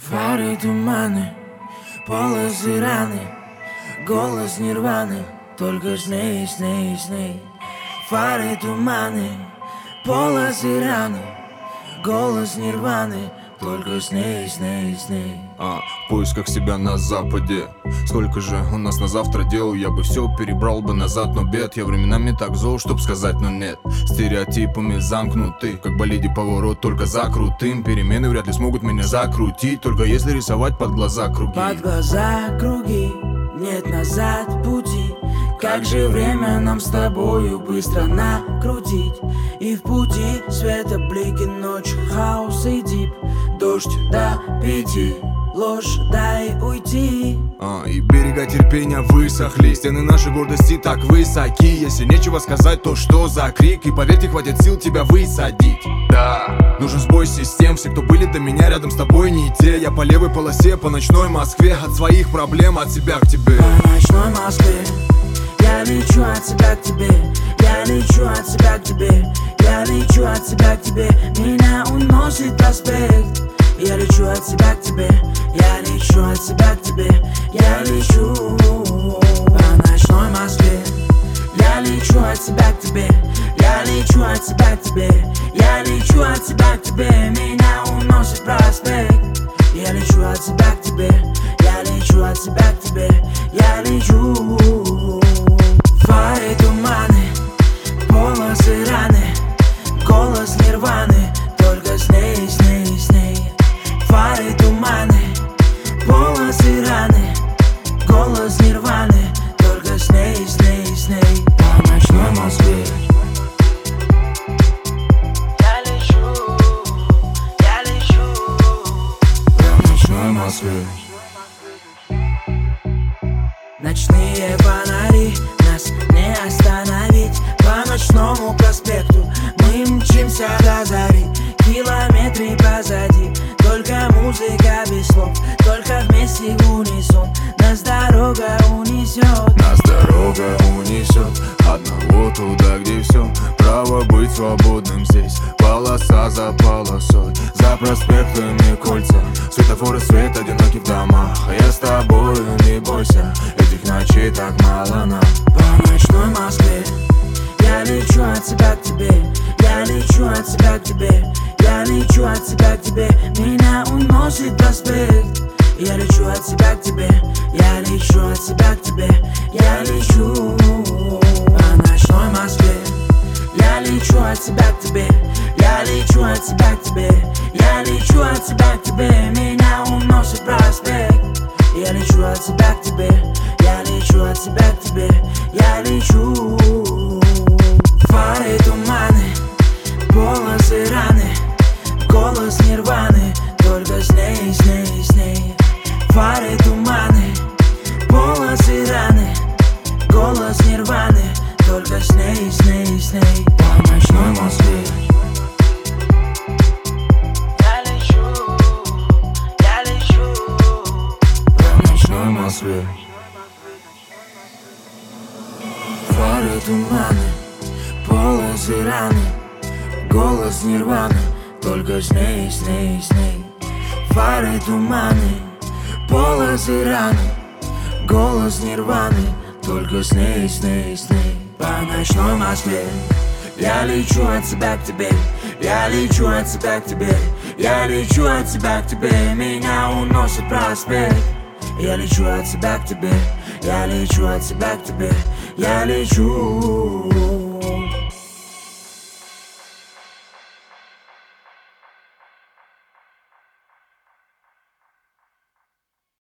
Фары, туманы, полосы, раны, голос нирваны, только сны, сны, сны. Фары, туманы, полосы, раны, голос нирваны, только сны, сны, сны. В поисках себя на западе. Сколько же у нас на завтра дел? Я бы все перебрал бы назад, но бед. Я временами так зол, чтоб сказать, но нет. Стереотипами замкнуты, как болиде поворот, только за крутым. Перемены вряд ли смогут меня закрутить, только если рисовать под глаза круги. Под глаза круги, нет назад пути. Как же время нам с тобою быстро накрутить. И в пути света блики, ночь, хаос и дип. Дождь до 5, ложь, дай уйти. И берега терпения высохли, стены нашей гордости так высоки. Если нечего сказать, то что за крик? И поверьте, хватит сил тебя высадить. Да, нужен сбой систем. Все, кто были до меня, рядом с тобой не те. Я по левой полосе, по ночной Москве. От своих проблем, от себя к тебе. По ночной Москве я лечу от себя к тебе. Я лечу от себя к тебе. Я лечу от себя к тебе. Меня уносит проспект. Я лечу от себя к тебе. Я лечу от себя к тебе. Я лечу по ночной Москве. Я лечу от себя к тебе. Я лечу от себя к тебе. Я лечу от себя к тебе. Меня уносит проспект. Я лечу от себя к тебе. Я лечу от себя к тебе. Я лечу. Фары, туманы, полосы, раны, голос нирваны, только сны, сны, сны. Фары, туманы, полосы, раны, голос нирваны, только сны, сны, сны. По ночной Москве я лечу по ночной Москве. Ночные фонари, нас не остановить. По ночному проспекту мы мчимся до зари. Километры позади, только музыка без слов. Только вместе в унисон нас дорога унесет. Нас дорога унесет одного туда, где все. Право быть свободным здесь. Полоса за полосой, за проспектами кольца. Светофоры, свет, одинокий в домах. Я с тобою, не бойся, этих ночей так мало нам. По ночной Москве я лечу от себя к тебе. Я лечу от себя к тебе. Я лечу от себя к тебе. Меня уносит проспект. Я лечу от себя к тебе. Я лечу от себя к тебе. Я лечу по ночной Москве. Я лечу от себя к тебе. Я лечу от себя к тебе. Я лечу от себя к тебе. Меня уносит проспект. Я лечу от себя к тебе. Я лечу от себя к тебе. Я лечу. Фары, туманы, полосы, раны, голос нирваны, только сны, сны, сны. Фары, туманы, полосы, раны, голос нирваны, только сны, сны, сны. По ночной Москве я лечу по ночной Москве. Фары, туманы, полосы, раны, голос нирваны, только сны, сны, сны. Фары, туманы, полосы, раны, голос нирваны, только сны, сны, сны. По ночной Москве я лечу от себя к тебе. Я лечу от себя к тебе. Я лечу от себя к тебе. Меня уносит проспект. Я лечу от себя к тебе. Я лечу от себя к тебе. Я лечу.